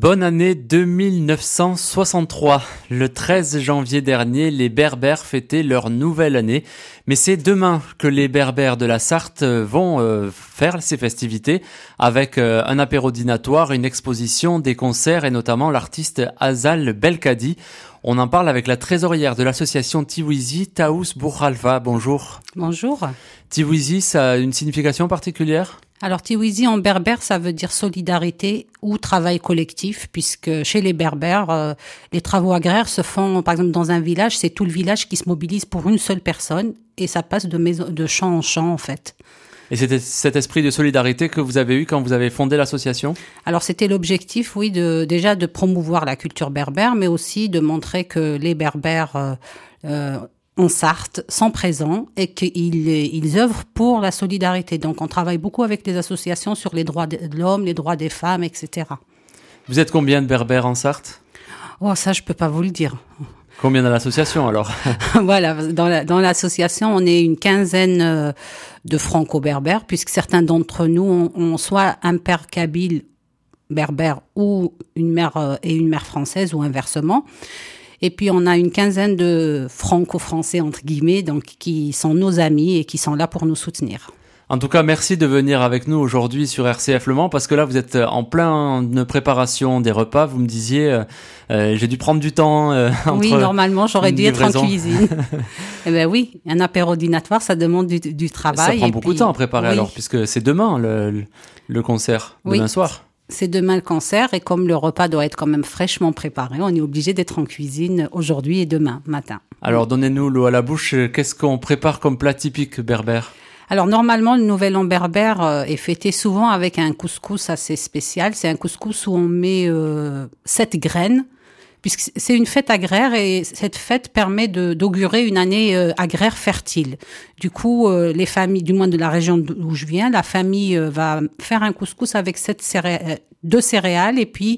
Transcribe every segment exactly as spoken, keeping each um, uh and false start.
Bonne année deux mille neuf cent soixante-trois. Le treize janvier dernier, les Berbères fêtaient leur nouvelle année. Mais c'est demain que les Berbères de la Sarthe vont euh, faire ces festivités avec euh, un apéro dînatoire, une exposition, des concerts et notamment l'artiste Azal Belkadi. On en parle avec la trésorière de l'association Tiwizi, Taous Bourhalfa. Bonjour. Bonjour. Tiwizi, ça a une signification particulière ? Alors Tiwizi en berbère, ça veut dire solidarité ou travail collectif, puisque chez les Berbères, euh, les travaux agraires se font, par exemple, dans un village, c'est tout le village qui se mobilise pour une seule personne, et ça passe de, maison, de champ en champ, en fait. Et c'était cet esprit de solidarité que vous avez eu quand vous avez fondé l'association ? Alors c'était l'objectif, oui, de déjà de promouvoir la culture berbère, mais aussi de montrer que les Berbères euh, euh, en Sarthe sont présents et qu'ils ils œuvrent pour la solidarité. Donc on travaille beaucoup avec les associations sur les droits de l'homme, les droits des femmes, et cetera. Vous êtes combien de Berbères en Sarthe ? Oh, ça je peux pas vous le dire. Combien dans l'association alors ? Voilà, dans, la, dans l'association, on est une quinzaine euh, de franco-berbères, puisque certains d'entre nous ont, ont soit un père kabyle berbère ou une mère euh, et une mère française ou inversement. Et puis on a une quinzaine de franco-français entre guillemets, donc qui sont nos amis et qui sont là pour nous soutenir. En tout cas, merci de venir avec nous aujourd'hui sur R C F Le Mans, parce que là, vous êtes en pleine préparation des repas. Vous me disiez, euh, j'ai dû prendre du temps euh, entre Oui, normalement, j'aurais dû livraison. être en cuisine. Eh ben oui, un apéro dînatoire, ça demande du, du travail. Ça prend et beaucoup puis, de temps à préparer oui. alors, puisque c'est demain le, le concert, demain oui. soir. C'est demain le concert, et comme le repas doit être quand même fraîchement préparé, on est obligé d'être en cuisine aujourd'hui et demain matin. Alors, donnez-nous l'eau à la bouche. Qu'est-ce qu'on prépare comme plat typique berbère ? Alors normalement, le Nouvel An berbère euh, est fêté souvent avec un couscous assez spécial. C'est un couscous où on met euh, sept graines, puisque c'est une fête agraire et cette fête permet de, d'augurer une année euh, agraire fertile. Du coup, euh, les familles, du moins de la région d'où je viens, la famille euh, va faire un couscous avec sept céré- deux céréales et puis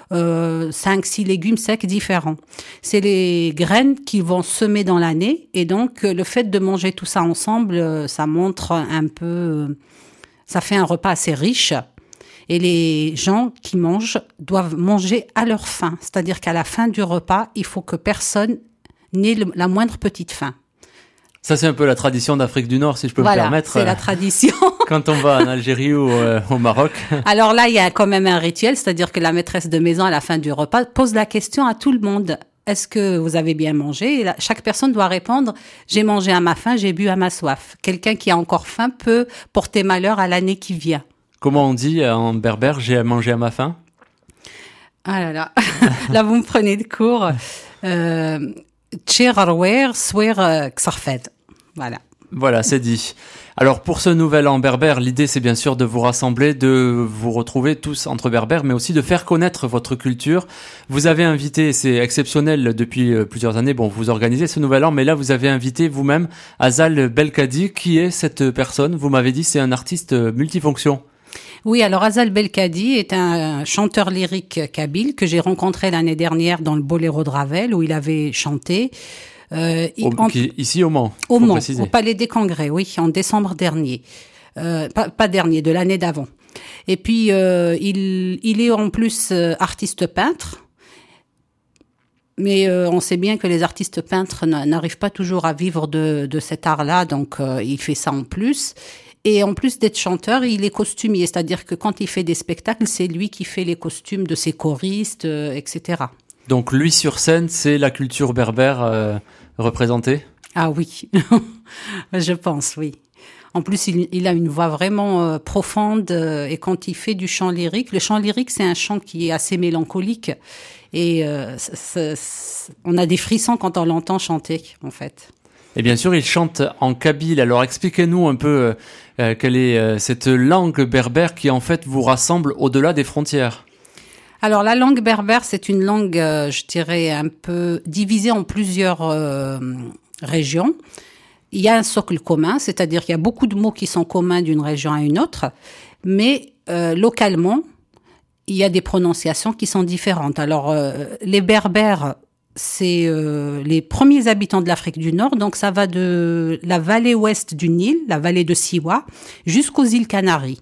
euh, cinq, six légumes secs différents. C'est les graines qui vont semer dans l'année, et donc euh, le fait de manger tout ça ensemble, euh, ça montre un peu, euh, ça fait un repas assez riche. Et les gens qui mangent doivent manger à leur faim. C'est-à-dire qu'à la fin du repas, il faut que personne n'ait le, la moindre petite faim. Ça, c'est un peu la tradition d'Afrique du Nord, si je peux voilà, me permettre. C'est la tradition. Quand on va en Algérie ou euh, au Maroc. Alors là, il y a quand même un rituel, c'est-à-dire que la maîtresse de maison, à la fin du repas, pose la question à tout le monde. Est-ce que vous avez bien mangé ? Et là, chaque personne doit répondre « J'ai mangé à ma faim, j'ai bu à ma soif ». Quelqu'un qui a encore faim peut porter malheur à l'année qui vient. Comment on dit en berbère « j'ai mangé à ma faim » ? Ah là là, là vous me prenez de court. Euh, voilà. Voilà, c'est dit. Alors pour ce nouvel an berbère, l'idée c'est bien sûr de vous rassembler, de vous retrouver tous entre berbères, mais aussi de faire connaître votre culture. Vous avez invité, c'est exceptionnel depuis plusieurs années, bon vous organisez ce nouvel an, mais là vous avez invité vous-même Azal Belkadi. Qui est cette personne ? Vous m'avez dit c'est un artiste multifonction. Oui, alors Azal Belkadi est un chanteur lyrique kabyle que j'ai rencontré l'année dernière dans le Boléro de Ravel, où il avait chanté. Euh, au, en, qui, ici au Mans, Au Mans, préciser. au Palais des Congrès, oui, en décembre dernier. Euh, pas, pas dernier, de l'année d'avant. Et puis, euh, il, il est en plus euh, artiste peintre. Mais euh, on sait bien que les artistes peintres n'arrivent pas toujours à vivre de, de cet art-là, donc euh, il fait ça en plus. Et en plus d'être chanteur, il est costumier, c'est-à-dire que quand il fait des spectacles, c'est lui qui fait les costumes de ses choristes, euh, et cetera. Donc lui sur scène, c'est la culture berbère euh, représentée ? Ah oui, je pense, oui. En plus, il, il a une voix vraiment euh, profonde euh, et quand il fait du chant lyrique, le chant lyrique, c'est un chant qui est assez mélancolique et euh, c'est, c'est, on a des frissons quand on l'entend chanter, en fait. Et bien sûr, il chante en kabyle. Alors expliquez-nous un peu euh, quelle est euh, cette langue berbère qui en fait vous rassemble au-delà des frontières. Alors la langue berbère, c'est une langue, euh, je dirais, un peu divisée en plusieurs euh, régions. Il y a un socle commun, c'est-à-dire qu'il y a beaucoup de mots qui sont communs d'une région à une autre, mais euh, localement, il y a des prononciations qui sont différentes. Alors euh, les berbères, c'est euh, les premiers habitants de l'Afrique du Nord, donc ça va de la vallée ouest du Nil, la vallée de Siwa, jusqu'aux îles Canaries.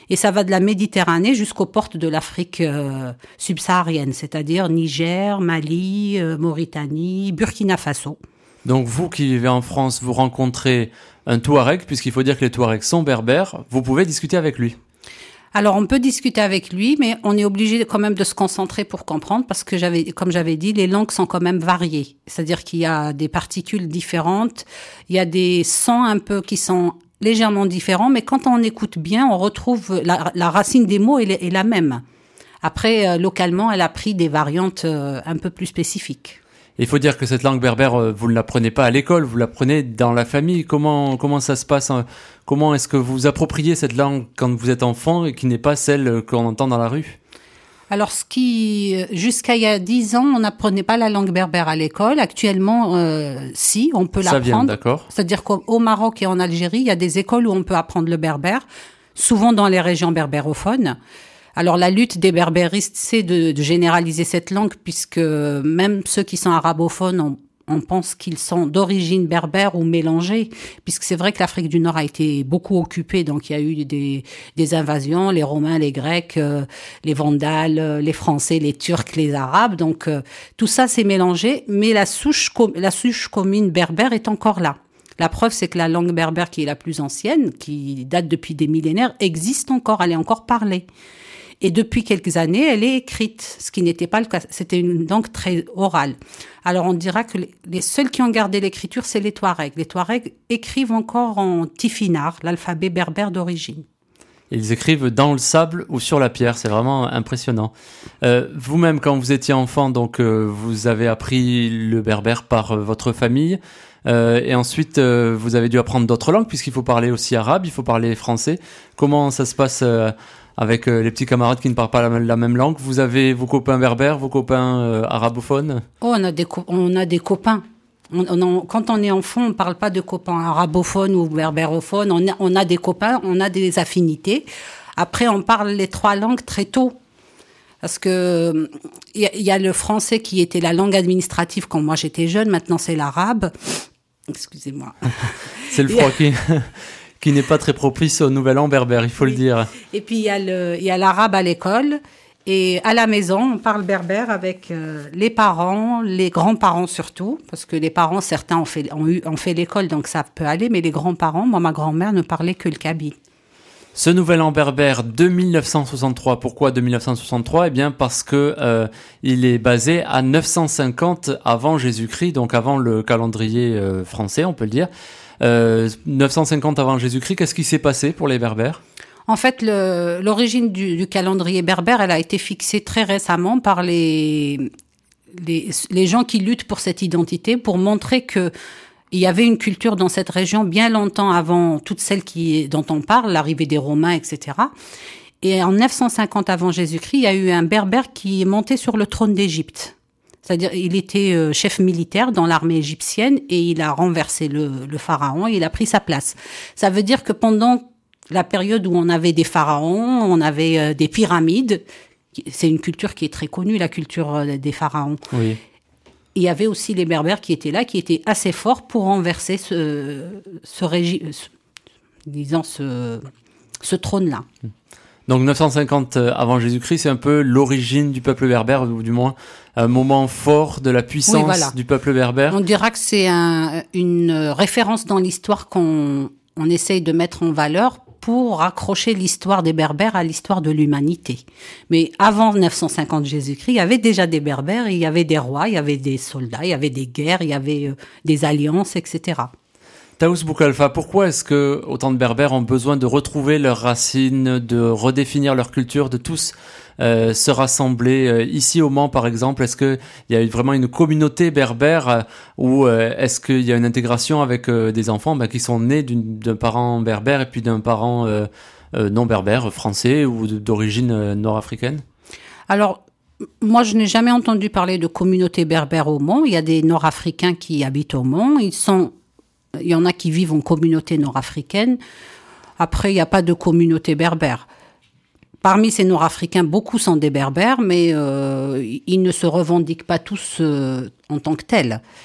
Et ça va de la Méditerranée jusqu'aux portes de l'Afrique euh, subsaharienne, c'est-à-dire Niger, Mali, euh, Mauritanie, Burkina Faso. Donc vous qui vivez en France, vous rencontrez un Touareg, puisqu'il faut dire que les Touaregs sont berbères, vous pouvez discuter avec lui. Alors, on peut discuter avec lui, mais on est obligé quand même de se concentrer pour comprendre, parce que j'avais, comme j'avais dit, les langues sont quand même variées. C'est-à-dire qu'il y a des particules différentes, il y a des sons un peu qui sont légèrement différents, mais quand on écoute bien, on retrouve la, la racine des mots est, est la même. Après, euh, localement, elle a pris des variantes euh, un peu plus spécifiques. Il faut dire que cette langue berbère, vous ne l'apprenez pas à l'école, vous l'apprenez dans la famille. Comment comment ça se passe? Comment est-ce que vous appropriez cette langue quand vous êtes enfant et qui n'est pas celle qu'on entend dans la rue? Alors, ce qui, jusqu'à il y a dix ans, on n'apprenait pas la langue berbère à l'école. Actuellement, euh, si, on peut l'apprendre. Ça vient, d'accord. C'est-à-dire qu'au Maroc et en Algérie, il y a des écoles où on peut apprendre le berbère, souvent dans les régions berbérophones. Alors, la lutte des berbéristes, c'est de, de généraliser cette langue, puisque même ceux qui sont arabophones, on, on pense qu'ils sont d'origine berbère ou mélangés, puisque c'est vrai que l'Afrique du Nord a été beaucoup occupée, donc il y a eu des, des invasions, les Romains, les Grecs, euh, les Vandales, les Français, les Turcs, les Arabes, donc euh, tout ça s'est mélangé, mais la souche, la souche commune berbère est encore là. La preuve, c'est que la langue berbère, qui est la plus ancienne, qui date depuis des millénaires, existe encore, elle est encore parlée. Et depuis quelques années, elle est écrite, ce qui n'était pas le cas. C'était une langue très orale. Alors, on dira que les seuls qui ont gardé l'écriture, c'est les Touaregs. Les Touaregs écrivent encore en tifinagh, l'alphabet berbère d'origine. Ils écrivent dans le sable ou sur la pierre, c'est vraiment impressionnant. Euh, vous-même, quand vous étiez enfant, donc euh, vous avez appris le berbère par euh, votre famille, euh, et ensuite euh, vous avez dû apprendre d'autres langues, puisqu'il faut parler aussi arabe, il faut parler français. Comment ça se passe euh, avec euh, les petits camarades qui ne parlent pas la, la même langue? Vous avez vos copains berbères, vos copains euh, arabophones? Oh, on a des, co- on a des copains. On, on, quand on est enfant, on ne parle pas de copains arabophones ou berbérophones. On a, on a des copains, on a des affinités. Après, on parle les trois langues très tôt. Parce que il y, y a le français qui était la langue administrative quand moi j'étais jeune. Maintenant, c'est l'arabe. Excusez-moi. C'est le froid qui... qui n'est pas très propice au nouvel an berbère, il faut oui. le dire. Et puis, il y a le, il y a l'arabe à l'école. Et à la maison, on parle berbère avec euh, les parents, les grands-parents surtout, parce que les parents, certains ont fait, ont eu, ont fait l'école, donc ça peut aller, mais les grands-parents, moi, ma grand-mère ne parlait que le kabyle. Ce nouvel an berbère de mille neuf cent soixante-trois, pourquoi de mille neuf cent soixante-trois? Eh bien parce que euh, il est basé à neuf cent cinquante avant Jésus-Christ, donc avant le calendrier euh, français, on peut le dire. Euh, neuf cent cinquante avant Jésus-Christ, qu'est-ce qui s'est passé pour les berbères? En fait, le, l'origine du, du calendrier berbère, elle a été fixée très récemment par les, les, les gens qui luttent pour cette identité, pour montrer que il y avait une culture dans cette région bien longtemps avant toute celle qui, dont on parle, l'arrivée des Romains, et cetera. Et en neuf cent cinquante avant Jésus-Christ, il y a eu un berbère qui est monté sur le trône d'Égypte. C'est-à-dire, il était chef militaire dans l'armée égyptienne et il a renversé le, le pharaon et il a pris sa place. Ça veut dire que pendant la période où on avait des pharaons, on avait euh, des pyramides. C'est une culture qui est très connue, la culture euh, des pharaons. Oui. Il y avait aussi les berbères qui étaient là, qui étaient assez forts pour renverser ce, ce régime, ce, disons ce, ce trône-là. Donc neuf cent cinquante avant Jésus-Christ, c'est un peu l'origine du peuple berbère, ou du moins un moment fort de la puissance oui, voilà. du peuple berbère. On dira que c'est un, une référence dans l'histoire qu'on on essaye de mettre en valeur pour raccrocher l'histoire des Berbères à l'histoire de l'humanité. Mais avant neuf cent cinquante Jésus-Christ, il y avait déjà des Berbères, il y avait des rois, il y avait des soldats, il y avait des guerres, il y avait euh, des alliances, et cetera. Taous Boukalfa, pourquoi est-ce que autant de Berbères ont besoin de retrouver leurs racines, de redéfinir leur culture, de tous euh, se rassembler euh, ici au Mans par exemple? Est-ce qu'il y a vraiment une communauté berbère euh, ou euh, est-ce qu'il y a une intégration avec euh, des enfants bah, qui sont nés d'une, d'un parent berbère et puis d'un parent euh, euh, non berbère, français ou d'origine euh, nord-africaine? Alors, moi, je n'ai jamais entendu parler de communauté berbère au Mans. Il y a des Nord-Africains qui habitent au Mans. Ils sont... Il y en a qui vivent en communauté nord-africaine. Après, il n'y a pas de communauté berbère. Parmi ces Nord-Africains, beaucoup sont des berbères, mais euh, ils ne se revendiquent pas tous euh, en tant que tels.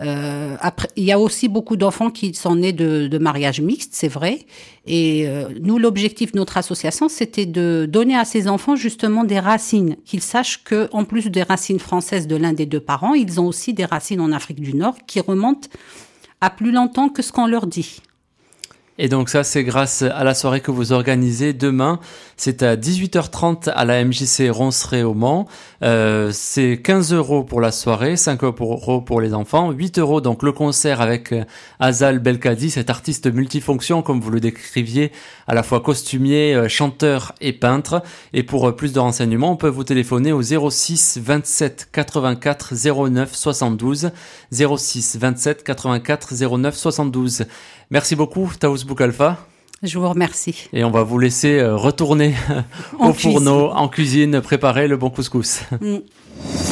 Euh, après, il y a aussi beaucoup d'enfants qui sont nés de, de mariages mixtes, c'est vrai. Et euh, nous, l'objectif de notre association, c'était de donner à ces enfants justement des racines, qu'ils sachent que, en plus des racines françaises de l'un des deux parents, ils ont aussi des racines en Afrique du Nord qui remontent à plus longtemps que ce qu'on leur dit. Et donc ça, c'est grâce à la soirée que vous organisez demain. C'est à dix-huit heures trente à la M J C Ronceret au Mans. Euh, c'est quinze euros pour la soirée, cinq euros pour les enfants, huit euros donc le concert avec Azal Belkadi, cet artiste multifonction, comme vous le décriviez, à la fois costumier, chanteur et peintre. Et pour plus de renseignements, on peut vous téléphoner au zéro six vingt-sept quatre-vingt-quatre zéro neuf soixante-douze, zéro six vingt-sept quatre-vingt-quatre zéro neuf soixante-douze. Merci beaucoup, Taous Boukalfa. Je vous remercie. Et on va vous laisser retourner au fourneau, en cuisine, préparer le bon couscous. Mm.